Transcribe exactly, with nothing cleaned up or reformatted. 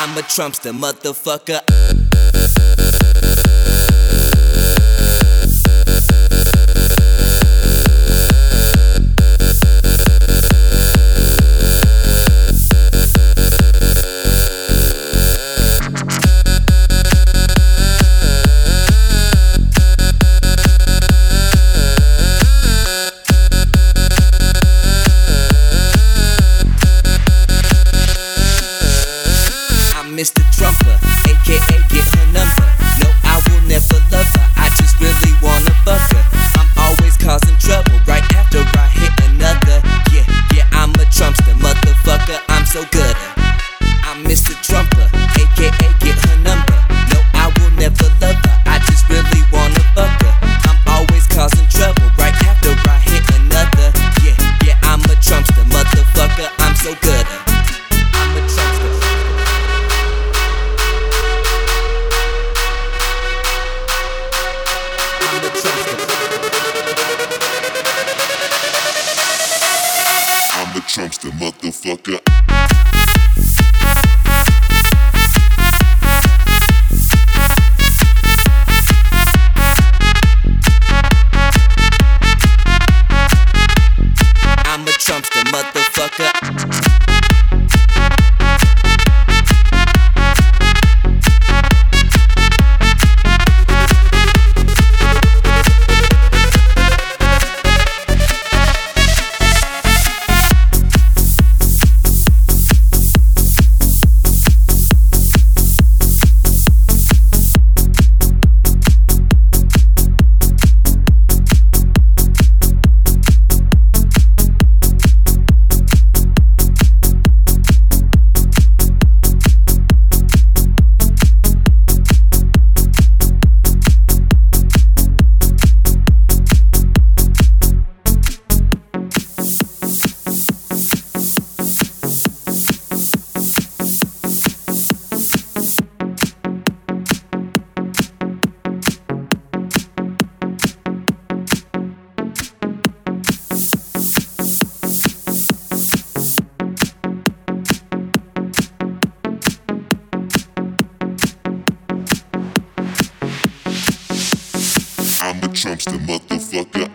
I'm a Trumpster, motherfucker. Mister Trumper, aka get her number. No, I will never love her, I just really wanna fuck her. I'm always causing trouble right after I hit another. Yeah, yeah, I'm a Trumpster, motherfucker, I'm so good. I'm Mister Trumper, aka get her number. No, I will never love her, I just really wanna fuck her. I'm always causing trouble right after I hit another. Yeah, yeah, I'm a Trumpster, motherfucker, I'm so good. I'm a Trumpster. I'm a Trumpster, motherfucker. I'm a Trumpster, motherfucker. I'm a Trumpster, motherfucker.